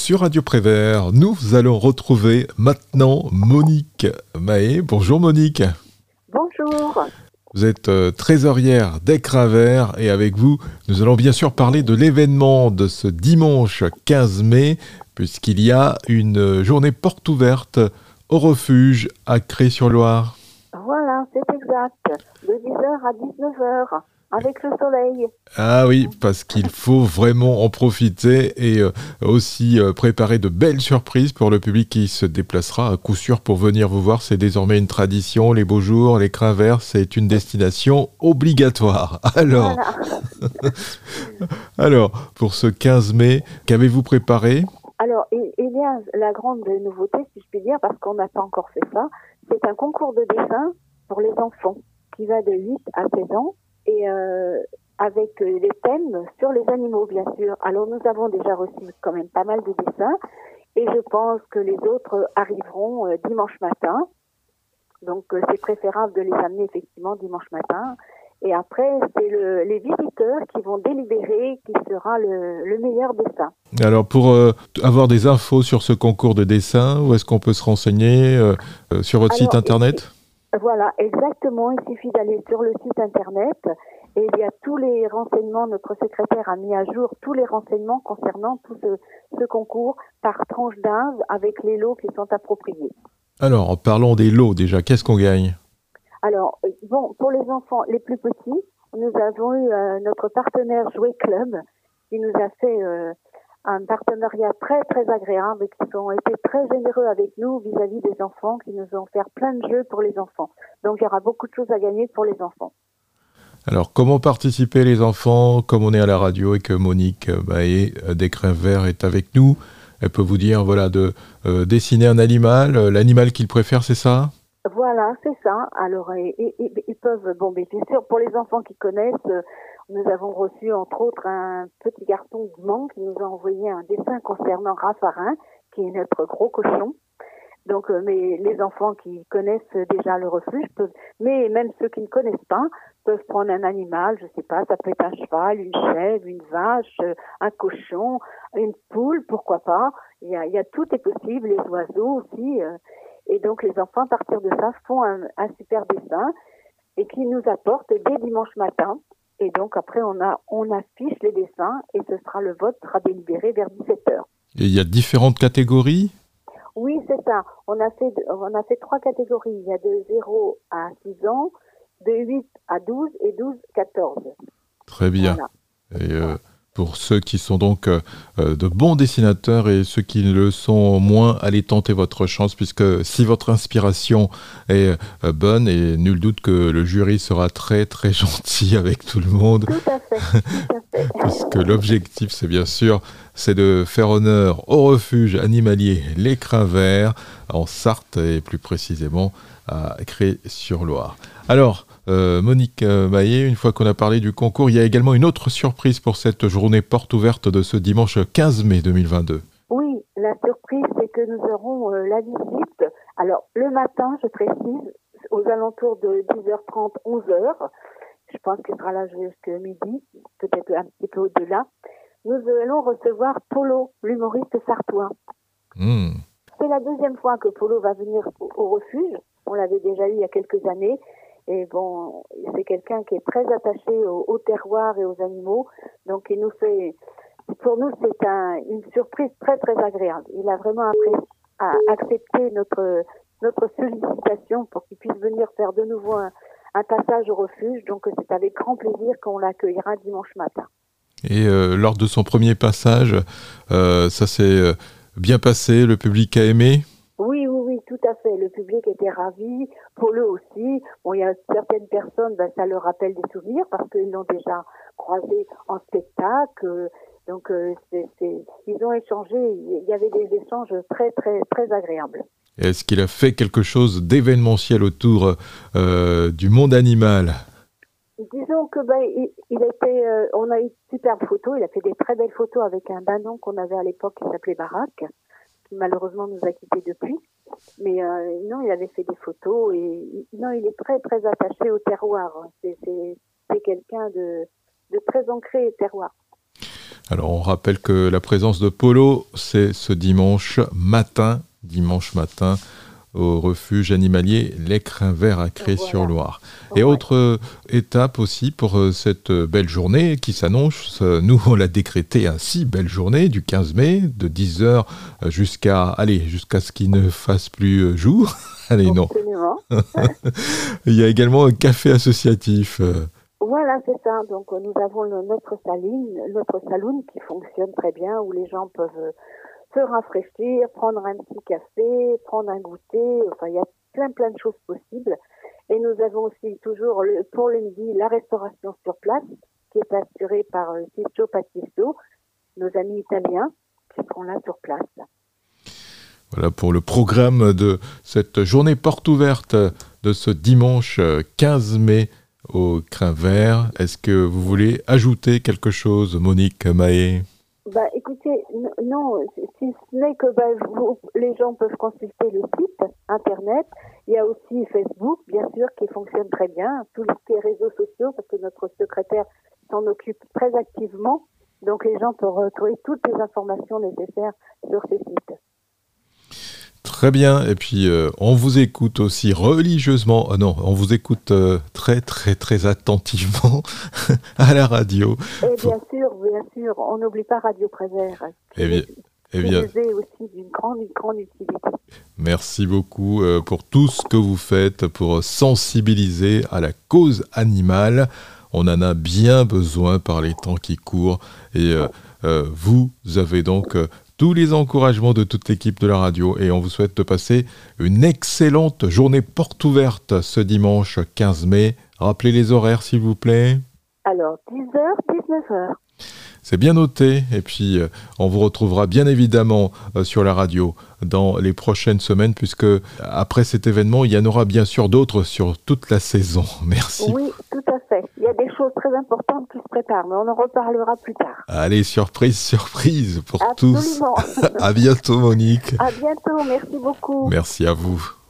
Sur Radio Prévert, nous allons retrouver maintenant Monique Mahé. Bonjour Monique. Bonjour. Vous êtes trésorière d'Écravert et avec vous, nous allons bien sûr parler de l'événement de ce dimanche 15 mai, puisqu'il y a une journée porte ouverte au refuge à Cré-sur-Loire. Voilà, c'est exact. De 10h à 19h, avec le soleil. Ah oui, parce qu'il faut vraiment en profiter et aussi préparer de belles surprises pour le public qui se déplacera à coup sûr pour venir vous voir. C'est désormais une tradition, les beaux jours, l'Écravert, c'est une destination obligatoire. Alors, Voilà. alors pour ce 15 mai, qu'avez-vous préparé ? Alors, il y a la grande nouveauté, si je puis dire, parce qu'on n'a pas encore fait ça, c'est un concours de dessin pour les enfants qui va de 8 à 16 ans et avec des thèmes sur les animaux, bien sûr. Alors, nous avons déjà reçu quand même pas mal de dessins et je pense que les autres arriveront dimanche matin. Donc, c'est préférable de les amener effectivement dimanche matin. Et après, c'est les visiteurs qui vont délibérer qui sera le meilleur dessin. Alors pour avoir des infos sur ce concours de dessin, où est-ce qu'on peut se renseigner sur votre site internet ? Voilà, exactement. Il suffit d'aller sur le site internet et il y a tous les renseignements. Notre secrétaire a mis à jour tous les renseignements concernant tout ce concours par tranche d'âge avec les lots qui sont appropriés. Alors, en parlant des lots déjà, qu'est-ce qu'on gagne ? Alors, bon, pour les enfants les plus petits, nous avons eu notre partenaire Jouet Club qui nous a fait un partenariat très très agréable, qui ont été très généreux avec nous vis-à-vis des enfants, qui nous ont offert plein de jeux pour les enfants. Donc il y aura beaucoup de choses à gagner pour les enfants. Alors comment participer les enfants, comme on est à la radio et que Monique Mahé d'Écravert est avec nous, elle peut vous dire voilà de dessiner un animal, l'animal qu'il préfère, c'est ça ? Voilà, c'est ça. Alors ils peuvent, bon, mais bien sûr, pour les enfants qui connaissent, nous avons reçu entre autres un petit garçon du Mans qui nous a envoyé un dessin concernant Raffarin, qui est notre gros cochon. Donc, mais les enfants qui connaissent déjà le refuge peuvent, mais même ceux qui ne connaissent pas, peuvent prendre un animal, je sais pas, ça peut être un cheval, une chèvre, une vache, un cochon, une poule, pourquoi pas. Il y a tout est possible, les oiseaux aussi. Et donc, les enfants, à partir de ça, font un super dessin et qui nous apportent dès dimanche matin. Et donc, après, on affiche les dessins et le vote sera délibéré vers 17h. Et il y a différentes catégories ? Oui, c'est ça. On a fait 3 catégories. Il y a de 0 à 6 ans, de 8 à 12 et 12-14. Très bien. Voilà. Et pour ceux qui sont donc de bons dessinateurs et ceux qui ne le sont moins, allez tenter votre chance, puisque si votre inspiration est bonne, et nul doute que le jury sera très très gentil avec tout le monde. Tout à fait, tout à fait. Puisque l'objectif, c'est bien sûr, c'est de faire honneur au refuge animalier l'Écravert, en Sarthe et plus précisément à Cré-sur-Loire. Alors, Monique Mahé, une fois qu'on a parlé du concours, il y a également une autre surprise pour cette journée porte ouverte de ce dimanche 15 mai 2022. Oui, la surprise, c'est que nous aurons la visite. Alors, le matin, je précise, aux alentours de 10h30, 11h, je pense qu'il sera là jusqu'à midi, peut-être un petit peu au-delà, nous allons recevoir Polo, l'humoriste sartois. C'est la deuxième fois que Polo va venir au refuge. On l'avait déjà eu il y a quelques années. Et bon, c'est quelqu'un qui est très attaché au terroir et aux animaux. Donc, pour nous, c'est une surprise très, très agréable. Il a vraiment accepté notre sollicitation pour qu'il puisse venir faire de nouveau un passage au refuge. Donc, c'est avec grand plaisir qu'on l'accueillera dimanche matin. Et lors de son premier passage, ça s'est bien passé, le public a aimé ? Oui, tout à fait. Le public était ravi, Polo aussi. Bon, il y a certaines personnes, ça leur rappelle des souvenirs parce qu'ils l'ont déjà croisé en spectacle. Donc, ils ont échangé. Il y avait des échanges très, très, très agréables. Est-ce qu'il a fait quelque chose d'événementiel autour du monde animal ? Disons que on a eu de superbes photos. Il a fait des très belles photos avec un banon qu'on avait à l'époque qui s'appelait Baraque, qui malheureusement nous a quittés depuis. Mais non, il avait fait des photos et non, il est très très attaché au terroir. C'est quelqu'un de très ancré au terroir. Alors on rappelle que la présence de Polo, c'est ce dimanche matin, au refuge animalier L'Écrin Vert à Cré-sur-Loire. Et autre étape aussi pour cette belle journée qui s'annonce, nous on l'a décrété ainsi, belle journée du 15 mai, de 10h jusqu'à ce qu'il ne fasse plus jour. Allez, non. Il y a également un café associatif. Voilà, c'est ça. Donc nous avons notre saloon qui fonctionne très bien, où les gens peuvent se rafraîchir, prendre un petit café, prendre un goûter. Enfin, il y a plein de choses possibles. Et nous avons aussi toujours pour le midi la restauration sur place, qui est assurée par Ciccio Patisto, nos amis italiens qui seront là sur place. Voilà pour le programme de cette journée porte ouverte de ce dimanche 15 mai au Crin Vert. Est-ce que vous voulez ajouter quelque chose, Monique Mahé ? Écoutez, non, si ce n'est que les gens peuvent consulter le site internet. Il y a aussi Facebook, bien sûr, qui fonctionne très bien, tous les réseaux sociaux, parce que notre secrétaire s'en occupe très activement. Donc les gens peuvent retrouver toutes les informations nécessaires sur ces sites. Très bien, et puis on vous écoute aussi religieusement, on vous écoute très attentivement à la radio. Et bien sûr, on n'oublie pas Radio Prévert. Eh bien, aussi d'une grande utilité. Merci beaucoup pour tout ce que vous faites pour sensibiliser à la cause animale. On en a bien besoin par les temps qui courent, et vous avez donc tous les encouragements de toute l'équipe de la radio, et on vous souhaite de passer une excellente journée porte ouverte ce dimanche 15 mai. Rappelez les horaires s'il vous plaît. Alors 10h, 19h. C'est bien noté, et puis on vous retrouvera bien évidemment sur la radio dans les prochaines semaines, puisque après cet événement, il y en aura bien sûr d'autres sur toute la saison. Merci. Oui, tout à fait. Il y a des choses très importantes qui se préparent, mais on en reparlera plus tard. Allez, surprise pour Absolument. tous. À bientôt, Monique. À bientôt, merci beaucoup. Merci à vous.